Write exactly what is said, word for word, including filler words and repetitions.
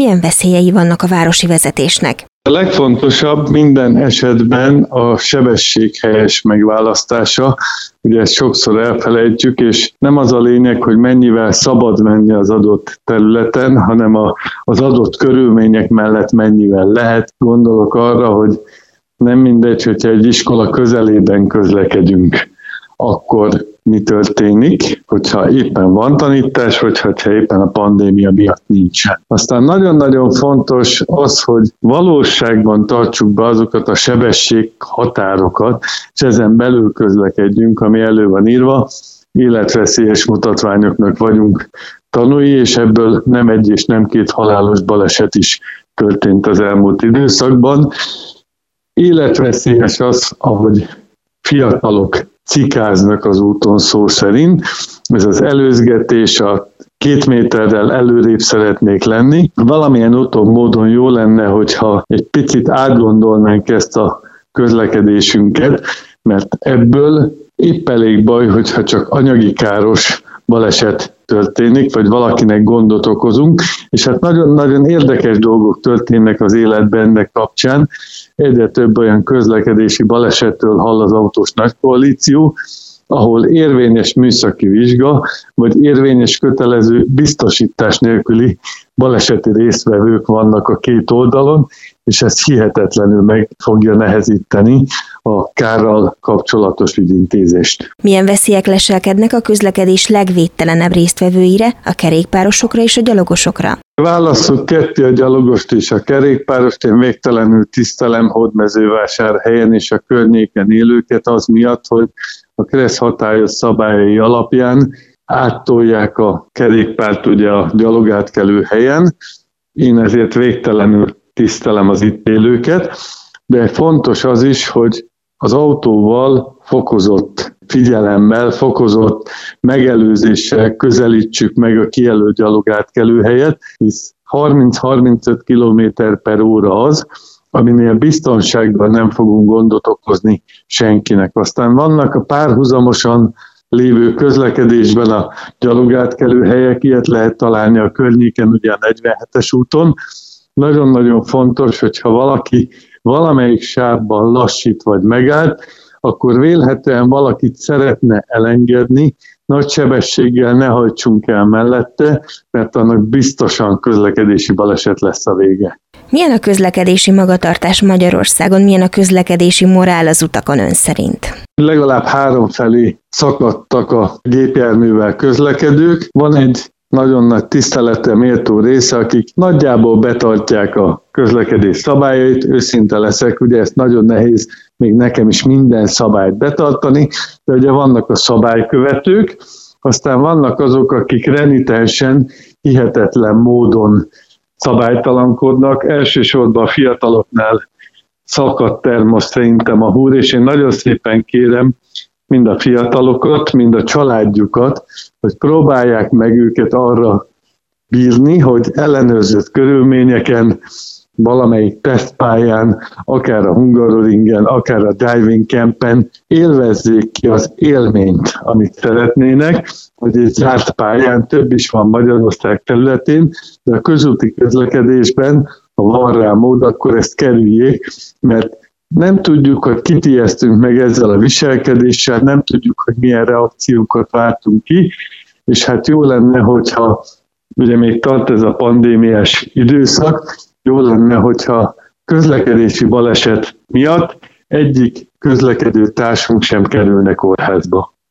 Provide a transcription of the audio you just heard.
milyen veszélyei vannak a városi vezetésnek? A legfontosabb minden esetben a sebesség helyes megválasztása. Ugye ezt sokszor elfelejtjük, és nem az a lényeg, hogy mennyivel szabad menni az adott területen, hanem a, az adott körülmények mellett mennyivel lehet. Gondolok arra, hogy nem mindegy, hogyha egy iskola közelében közlekedünk, akkor mi történik, hogyha éppen van tanítás, vagy hogyha éppen a pandémia miatt nincsen. Aztán nagyon-nagyon fontos az, hogy valóságban tartsuk be azokat a sebesség határokat, és ezen belül közlekedjünk, ami elő van írva. Életveszélyes mutatványoknak vagyunk tanúi, és ebből nem egy és nem két halálos baleset is történt az elmúlt időszakban. Életveszélyes az, ahogy fiatalok cikáznak az úton szó szerint. Ez az előzgetés, a két méterrel előrébb szeretnék lenni. Valamilyen utóbb módon jó lenne, hogyha egy picit átgondolnánk ezt a közlekedésünket, mert ebből épp elég baj, hogyha csak anyagi káros baleset történik, vagy valakinek gondot okozunk, és hát nagyon-nagyon érdekes dolgok történnek az életben ennek kapcsán. Egyre több olyan közlekedési balesettől hall az autós nagykoalíció, ahol érvényes műszaki vizsga, vagy érvényes kötelező biztosítás nélküli baleseti résztvevők vannak a két oldalon, és ez hihetetlenül meg fogja nehezíteni a kárral kapcsolatos ügyintézést. Milyen veszélyek leselkednek a közlekedés legvédtelenebb résztvevőire, a kerékpárosokra és a gyalogosokra? Válasszuk ketté a gyalogost és a kerékpárost. Én végtelenül tisztelem Hódmezővásárhelyen és a környéken élőket az miatt, hogy a KRESZ hatályos szabályai alapján áttolják a kerékpárt ugye a gyalogátkelő helyen. Én ezért végtelenül tisztelem az itt élőket, de fontos az is, hogy az autóval fokozott figyelemmel, fokozott megelőzéssel közelítsük meg a kijelölt gyalogátkelő helyet, hisz harminc-harmincöt kilométer per óra az, aminél biztonságban nem fogunk gondot okozni senkinek. Aztán vannak a párhuzamosan lévő közlekedésben a gyalogátkelő helyek, ilyet lehet találni a környéken, ugye a negyvenhetes úton. Nagyon-nagyon fontos, hogyha valaki valamelyik sávban lassít vagy megállt, akkor vélhetően valakit szeretne elengedni, nagy sebességgel ne hajtsunk el mellette, mert annak biztosan közlekedési baleset lesz a vége. Milyen a közlekedési magatartás Magyarországon, milyen a közlekedési morál az utakon ön szerint? Legalább három felé szakadtak a gépjárművel közlekedők. Van egy nagyon nagy tiszteletre méltó része, akik nagyjából betartják a közlekedés szabályait, őszinte leszek, ugye ezt nagyon nehéz még nekem is minden szabályt betartani, de ugye vannak a szabálykövetők, aztán vannak azok, akik renitensen, hihetetlen módon szabálytalankodnak, elsősorban a fiataloknál szakadt el most szerintem a húr, és én nagyon szépen kérem mind a fiatalokat, mind a családjukat, hogy próbálják meg őket arra bírni, hogy ellenőrzött körülményeken, valamelyik tesztpályán, akár a Hungaroringen, akár a Driving Campen élvezzék ki az élményt, amit szeretnének, hogy egy zárt pályán több is van Magyarország területén, de a közúti közlekedésben, ha van rá mód, akkor ezt kerüljék, mert nem tudjuk, hogy kit ijesztünk meg ezzel a viselkedéssel, nem tudjuk, hogy milyen reakciókat vártunk ki, és hát jó lenne, hogyha ugye még tart ez a pandémiás időszak, jó lenne, hogyha közlekedési baleset miatt egyik közlekedő társunk sem kerülne kórházba.